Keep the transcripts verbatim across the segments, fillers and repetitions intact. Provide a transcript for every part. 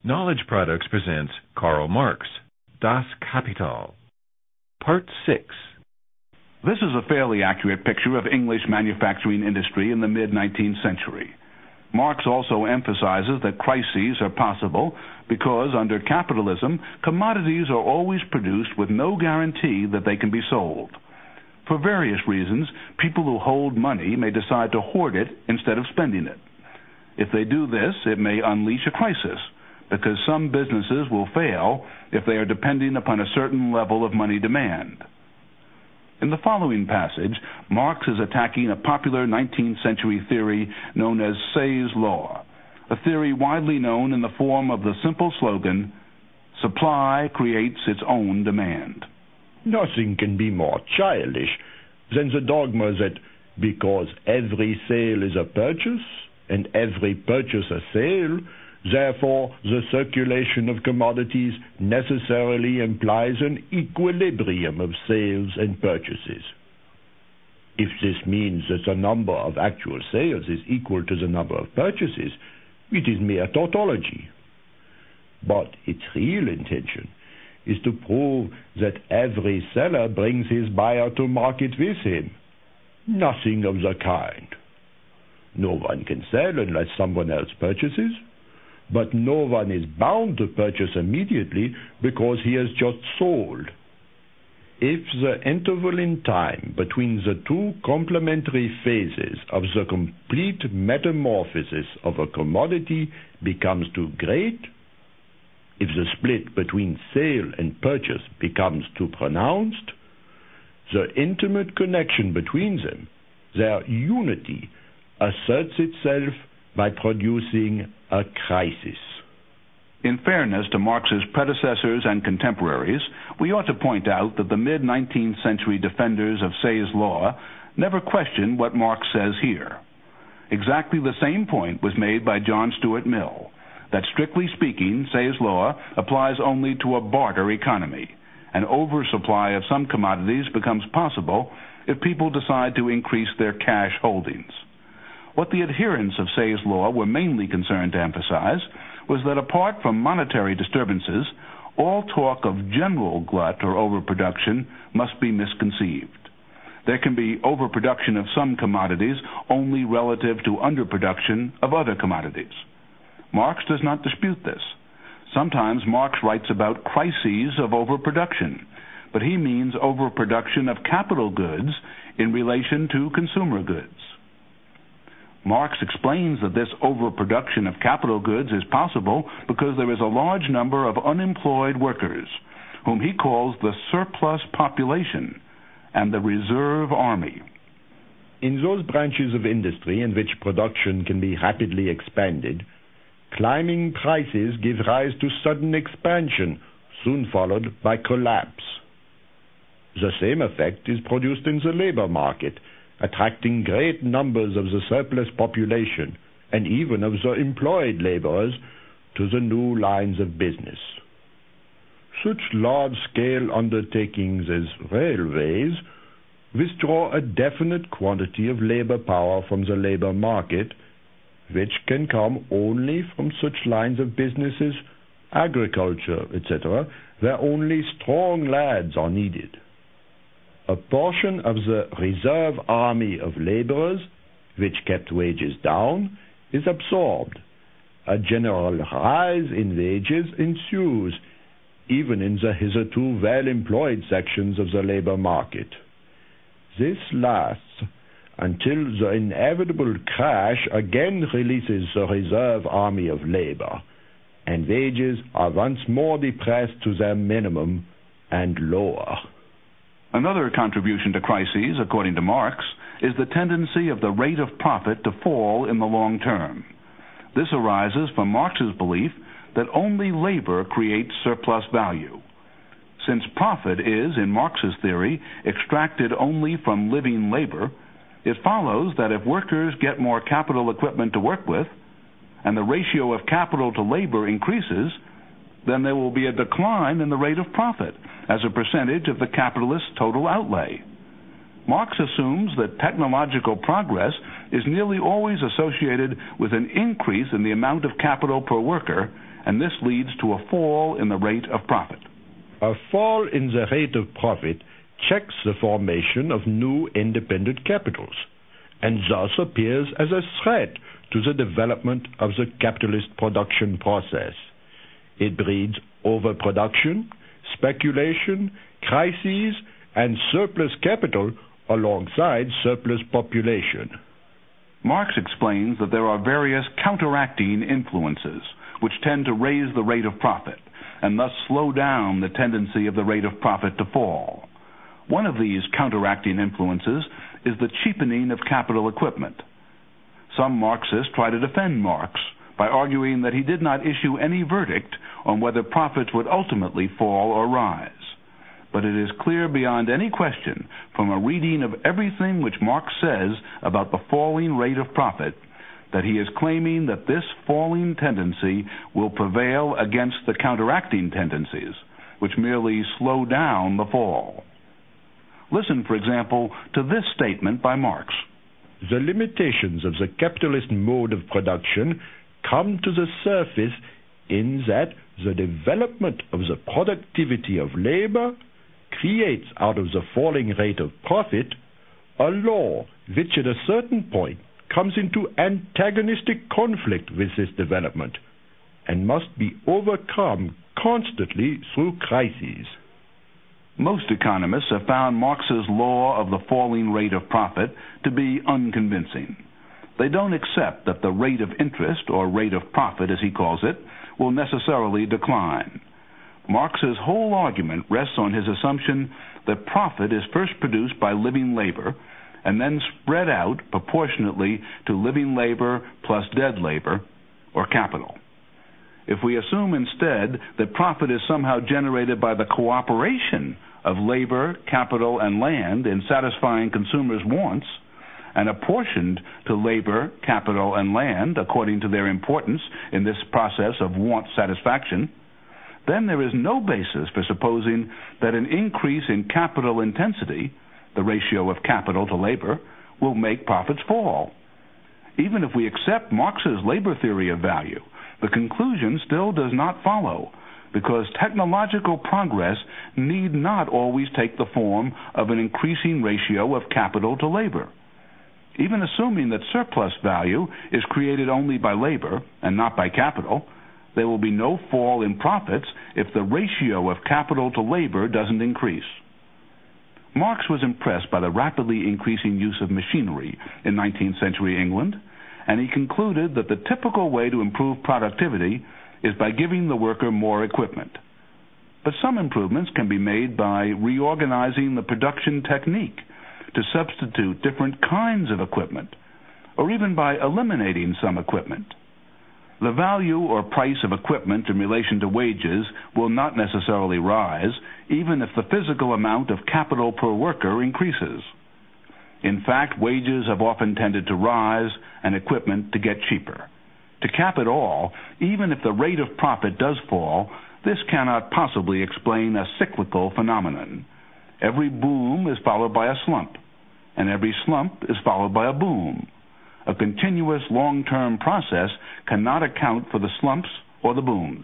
Knowledge Products presents Karl Marx, Das Kapital. Part six. This is a fairly accurate picture of English manufacturing industry in the mid-nineteenth century. Marx also emphasizes that crises are possible because under capitalism, commodities are always produced with no guarantee that they can be sold. For various reasons, people who hold money may decide to hoard it instead of spending it. If they do this, it may unleash a crisis, because some businesses will fail if they are depending upon a certain level of money demand. In the following passage, Marx is attacking a popular nineteenth century theory known as Say's Law, a theory widely known in the form of the simple slogan, "Supply creates its own demand." Nothing can be more childish than the dogma that because every sale is a purchase and every purchase a sale, therefore the circulation of commodities necessarily implies an equilibrium of sales and purchases. If this means that the number of actual sales is equal to the number of purchases, it is mere tautology. But its real intention is to prove that every seller brings his buyer to market with him. Nothing of the kind. No one can sell unless someone else purchases, but no one is bound to purchase immediately because he has just sold. If the interval in time between the two complementary phases of the complete metamorphosis of a commodity becomes too great, if the split between sale and purchase becomes too pronounced, the intimate connection between them, their unity, asserts itself by producing a crisis. In fairness to Marx's predecessors and contemporaries, we ought to point out that the mid-nineteenth century defenders of Say's Law never questioned what Marx says here. Exactly the same point was made by John Stuart Mill, that strictly speaking, Say's Law applies only to a barter economy. An oversupply of some commodities becomes possible if people decide to increase their cash holdings. What the adherents of Say's Law were mainly concerned to emphasize was that apart from monetary disturbances, all talk of general glut or overproduction must be misconceived. There can be overproduction of some commodities only relative to underproduction of other commodities. Marx does not dispute this. Sometimes Marx writes about crises of overproduction, but he means overproduction of capital goods in relation to consumer goods. Marx explains that this overproduction of capital goods is possible because there is a large number of unemployed workers, whom he calls the surplus population and the reserve army. In those branches of industry in which production can be rapidly expanded, climbing prices give rise to sudden expansion, soon followed by collapse. The same effect is produced in the labor market, attracting great numbers of the surplus population and even of the employed laborers to the new lines of business. Such large-scale undertakings as railways withdraw a definite quantity of labor power from the labor market, which can come only from such lines of business as agriculture, et cetera, where only strong lads are needed. A portion of the reserve army of laborers, which kept wages down, is absorbed. A general rise in wages ensues, even in the hitherto well-employed sections of the labor market. This lasts until the inevitable crash again releases the reserve army of labor, and wages are once more depressed to their minimum and lower. Another contribution to crises, according to Marx, is the tendency of the rate of profit to fall in the long term. This arises from Marx's belief that only labor creates surplus value. Since profit is, in Marx's theory, extracted only from living labor, it follows that if workers get more capital equipment to work with, and the ratio of capital to labor increases, then there will be a decline in the rate of profit as a percentage of the capitalist's total outlay. Marx assumes that technological progress is nearly always associated with an increase in the amount of capital per worker and this leads to a fall in the rate of profit. A fall in the rate of profit checks the formation of new independent capitals, and thus appears as a threat to the development of the capitalist production process. It breeds overproduction, speculation, crises, and surplus capital alongside surplus population. Marx explains that there are various counteracting influences which tend to raise the rate of profit and thus slow down the tendency of the rate of profit to fall. One of these counteracting influences is the cheapening of capital equipment. Some Marxists try to defend Marx by arguing that he did not issue any verdict on whether profits would ultimately fall or rise. But it is clear beyond any question from a reading of everything which Marx says about the falling rate of profit that he is claiming that this falling tendency will prevail against the counteracting tendencies, which merely slow down the fall. Listen, for example, to this statement by Marx. The limitations of the capitalist mode of production come to the surface in that the development of the productivity of labor creates out of the falling rate of profit a law which at a certain point comes into antagonistic conflict with this development and must be overcome constantly through crises. Most economists have found Marx's law of the falling rate of profit to be unconvincing. They don't accept that the rate of interest, or rate of profit as he calls it, will necessarily decline. Marx's whole argument rests on his assumption that profit is first produced by living labor and then spread out proportionately to living labor plus dead labor, or capital. If we assume instead that profit is somehow generated by the cooperation of labor, capital, and land in satisfying consumers' wants, and apportioned to labor, capital, and land according to their importance in this process of want satisfaction, then there is no basis for supposing that an increase in capital intensity, the ratio of capital to labor, will make profits fall. Even if we accept Marx's labor theory of value, the conclusion still does not follow, because technological progress need not always take the form of an increasing ratio of capital to labor. Even assuming that surplus value is created only by labor and not by capital, there will be no fall in profits if the ratio of capital to labor doesn't increase. Marx was impressed by the rapidly increasing use of machinery in nineteenth century England, and he concluded that the typical way to improve productivity is by giving the worker more equipment. But some improvements can be made by reorganizing the production technique to substitute different kinds of equipment, or even by eliminating some equipment. The value or price of equipment in relation to wages will not necessarily rise, even if the physical amount of capital per worker increases. In fact, wages have often tended to rise and equipment to get cheaper. To cap it all, even if the rate of profit does fall, this cannot possibly explain a cyclical phenomenon. Every boom is followed by a slump, and every slump is followed by a boom. A continuous long-term process cannot account for the slumps or the booms.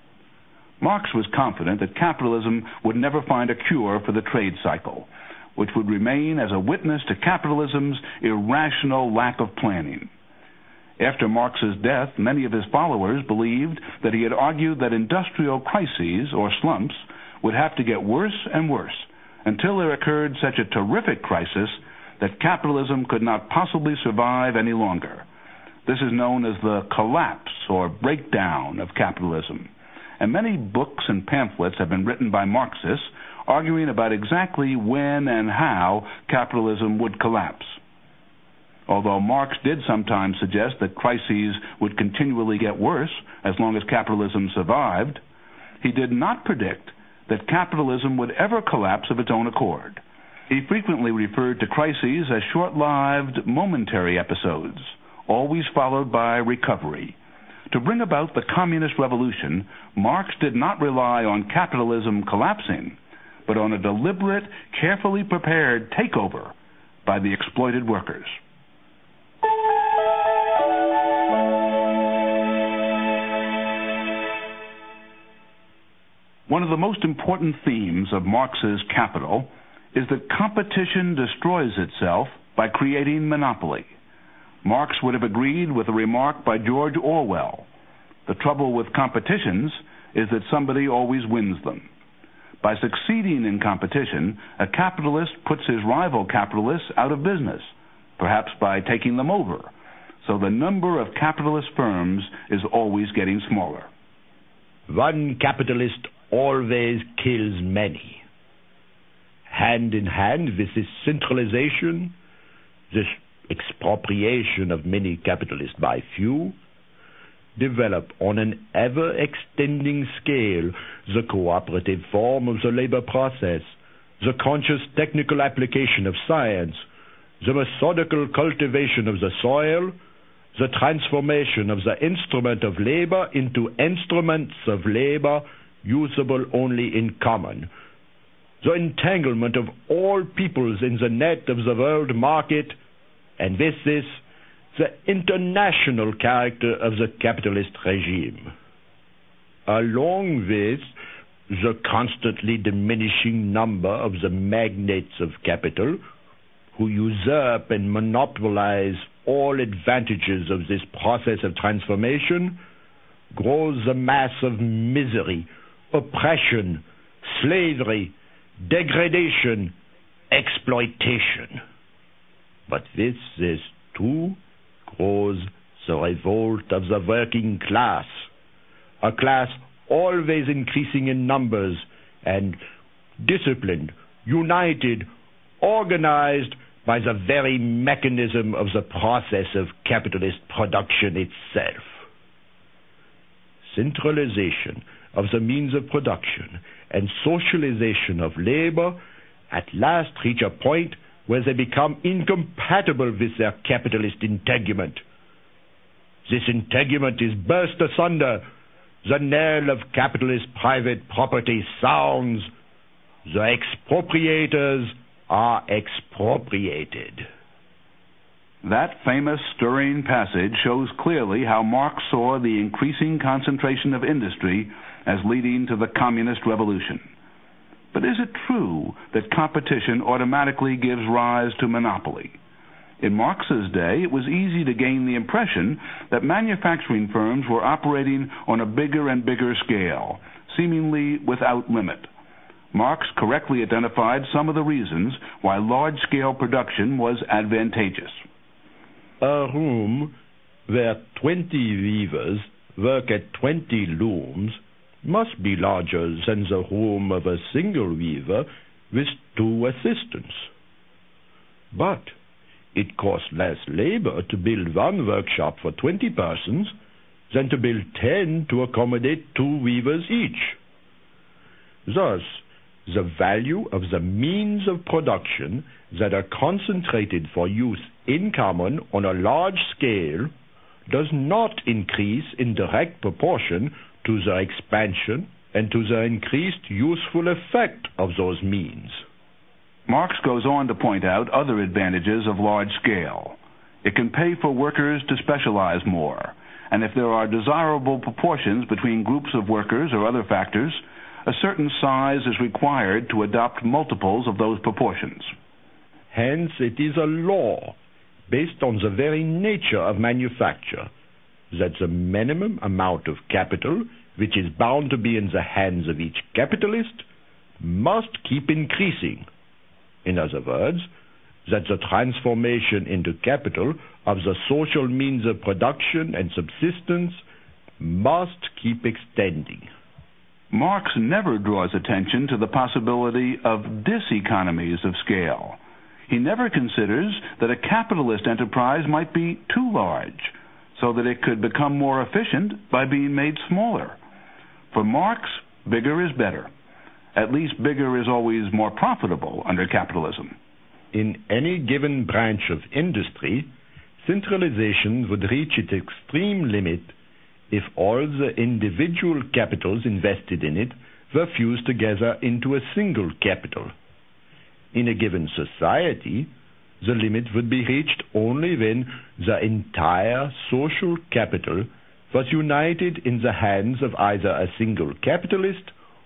Marx was confident that capitalism would never find a cure for the trade cycle, which would remain as a witness to capitalism's irrational lack of planning. After Marx's death, many of his followers believed that he had argued that industrial crises, or slumps, would have to get worse and worse until there occurred such a terrific crisis that capitalism could not possibly survive any longer. This is known as the collapse or breakdown of capitalism. And many books and pamphlets have been written by Marxists arguing about exactly when and how capitalism would collapse. Although Marx did sometimes suggest that crises would continually get worse as long as capitalism survived, he did not predict that capitalism would ever collapse of its own accord. He frequently referred to crises as short-lived, momentary episodes, always followed by recovery. To bring about the communist revolution, Marx did not rely on capitalism collapsing, but on a deliberate, carefully prepared takeover by the exploited workers. One of the most important themes of Marx's Capital is that competition destroys itself by creating monopoly. Marx would have agreed with a remark by George Orwell. The trouble with competitions is that somebody always wins them. By succeeding in competition, a capitalist puts his rival capitalists out of business, perhaps by taking them over. So the number of capitalist firms is always getting smaller. One capitalist always kills many. Hand in hand with this centralization, this expropriation of many capitalists by few, develop on an ever-extending scale the cooperative form of the labor process, the conscious technical application of science, the methodical cultivation of the soil, the transformation of the instrument of labor into instruments of labor usable only in common, the entanglement of all peoples in the net of the world market, and with this, the international character of the capitalist regime. Along with the constantly diminishing number of the magnates of capital, who usurp and monopolize all advantages of this process of transformation, grows the mass of misery, oppression, slavery, degradation, exploitation. But with this too grows the revolt of the working class, a class always increasing in numbers and disciplined, united, organized by the very mechanism of the process of capitalist production itself. Centralization of the means of production and socialization of labor at last reach a point where they become incompatible with their capitalist integument. This integument is burst asunder. The knell of capitalist private property sounds. The expropriators are expropriated. That famous stirring passage shows clearly how Marx saw the increasing concentration of industry as leading to the communist revolution. But is it true that competition automatically gives rise to monopoly? In Marx's day, it was easy to gain the impression that manufacturing firms were operating on a bigger and bigger scale, seemingly without limit. Marx correctly identified some of the reasons why large-scale production was advantageous. A room where twenty weavers work at twenty looms must be larger than the room of a single weaver with two assistants. But it costs less labor to build one workshop for twenty persons than to build ten to accommodate two weavers each. Thus, the value of the means of production that are concentrated for use in common on a large scale does not increase in direct proportion to the expansion and to the increased useful effect of those means. Marx goes on to point out other advantages of large scale. It can pay for workers to specialize more, and if there are desirable proportions between groups of workers or other factors, a certain size is required to adopt multiples of those proportions. Hence, it is a law, based on the very nature of manufacture, that the minimum amount of capital, which is bound to be in the hands of each capitalist, must keep increasing. In other words, that the transformation into capital of the social means of production and subsistence must keep extending. Marx never draws attention to the possibility of diseconomies of scale. He never considers that a capitalist enterprise might be too large, so that it could become more efficient by being made smaller. For Marx, bigger is better. At least bigger is always more profitable under capitalism. In any given branch of industry, centralization would reach its extreme limit if all the individual capitals invested in it were fused together into a single capital. In a given society, the limit would be reached only when the entire social capital was united in the hands of either a single capitalist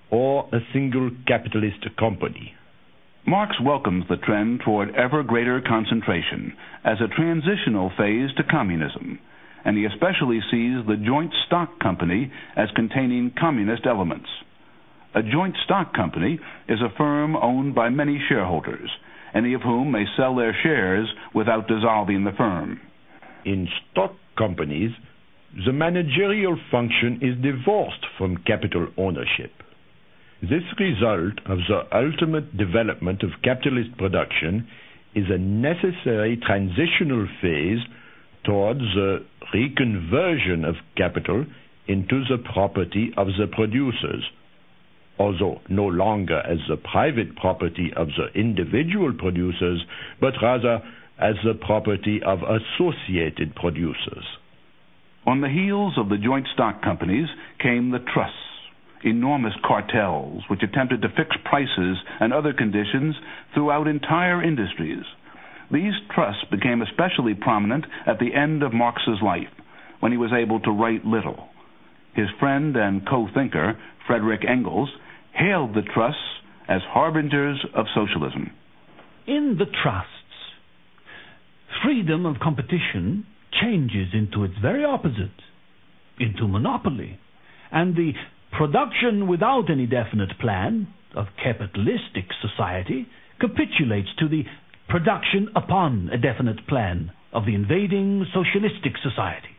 or a single capitalist company. Marx welcomes the trend toward ever greater concentration as a transitional phase to communism, and he especially sees the joint stock company as containing communist elements. A joint stock company is a firm owned by many shareholders, any of whom may sell their shares without dissolving the firm. In stock companies, the managerial function is divorced from capital ownership. This result of the ultimate development of capitalist production is a necessary transitional phase towards the reconversion of capital into the property of the producers, although no longer as the private property of the individual producers, but rather as the property of associated producers. On the heels of the joint stock companies came the trusts, enormous cartels which attempted to fix prices and other conditions throughout entire industries. These trusts became especially prominent at the end of Marx's life, when he was able to write little. His friend and co-thinker, Friedrich Engels, hailed the trusts as harbingers of socialism. In the trusts, freedom of competition changes into its very opposite, into monopoly, and the production without any definite plan of capitalistic society capitulates to the production upon a definite plan of the invading socialistic society.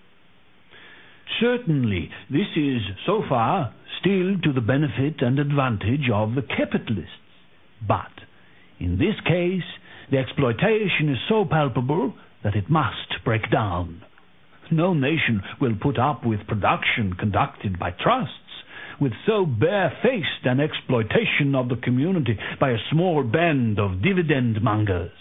Certainly, this is, so far, still to the benefit and advantage of the capitalists. But, in this case, the exploitation is so palpable that it must break down. No nation will put up with production conducted by trusts, with so barefaced an exploitation of the community by a small band of dividend mongers.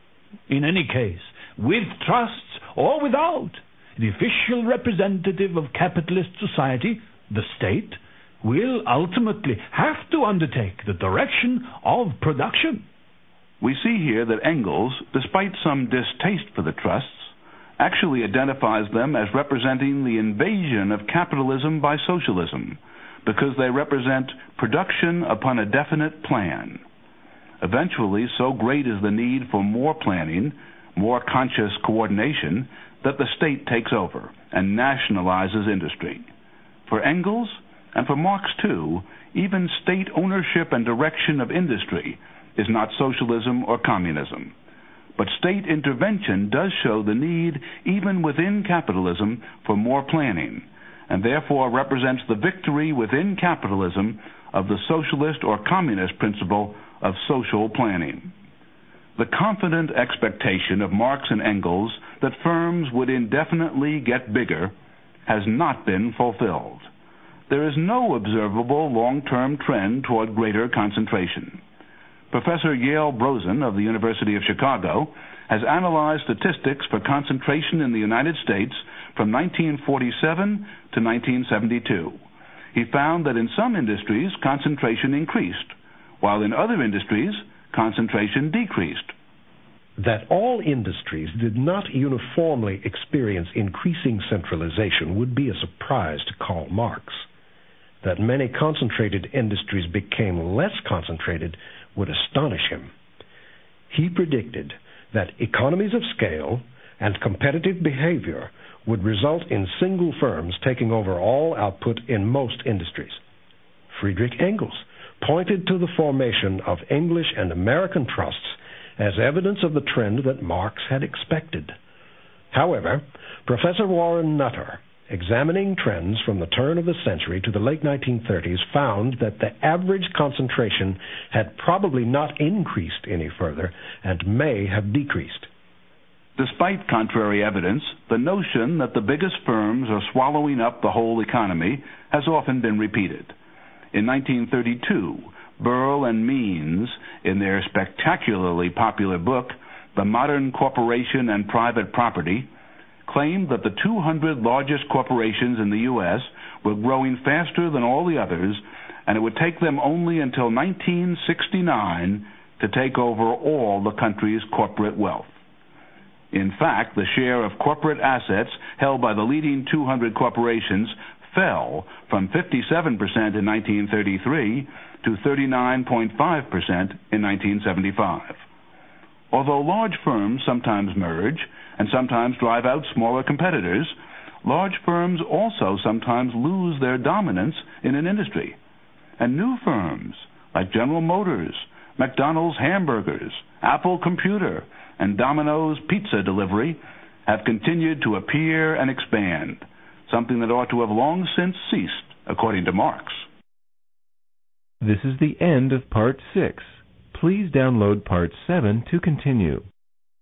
In any case, with trusts or without, the official representative of capitalist society, the state, will ultimately have to undertake the direction of production. We see here that Engels, despite some distaste for the trusts, actually identifies them as representing the invasion of capitalism by socialism, because they represent production upon a definite plan. Eventually, so great is the need for more planning, more conscious coordination, that the state takes over and nationalizes industry. For Engels, and for Marx too, even state ownership and direction of industry is not socialism or communism. But state intervention does show the need, even within capitalism, for more planning, and therefore represents the victory within capitalism of the socialist or communist principle of social planning. The confident expectation of Marx and Engels that firms would indefinitely get bigger has not been fulfilled. There is no observable long-term trend toward greater concentration. Professor Yale Brosen of the University of Chicago has analyzed statistics for concentration in the United States from nineteen forty-seven to nineteen seventy-two. He found that in some industries, concentration increased, while in other industries, concentration decreased. That all industries did not uniformly experience increasing centralization would be a surprise to Karl Marx. That many concentrated industries became less concentrated would astonish him. He predicted that economies of scale and competitive behavior would result in single firms taking over all output in most industries. Friedrich Engels pointed to the formation of English and American trusts as evidence of the trend that Marx had expected. However, Professor Warren Nutter, examining trends from the turn of the century to the late nineteen thirties, found that the average concentration had probably not increased any further and may have decreased. Despite contrary evidence, the notion that the biggest firms are swallowing up the whole economy has often been repeated. In nineteen thirty-two, Burl and Means, in their spectacularly popular book, The Modern Corporation and Private Property, claimed that the two hundred largest corporations in the U S were growing faster than all the others, and it would take them only until nineteen sixty-nine to take over all the country's corporate wealth. In fact, the share of corporate assets held by the leading two hundred corporations fell from fifty-seven percent in nineteen thirty-three to thirty-nine point five percent in nineteen seventy-five. Although large firms sometimes merge and sometimes drive out smaller competitors, large firms also sometimes lose their dominance in an industry. And new firms like General Motors, McDonald's Hamburgers, Apple Computer, and Domino's Pizza Delivery have continued to appear and expand, something that ought to have long since ceased, according to Marx. This is the end of Part six. Please download Part seven to continue.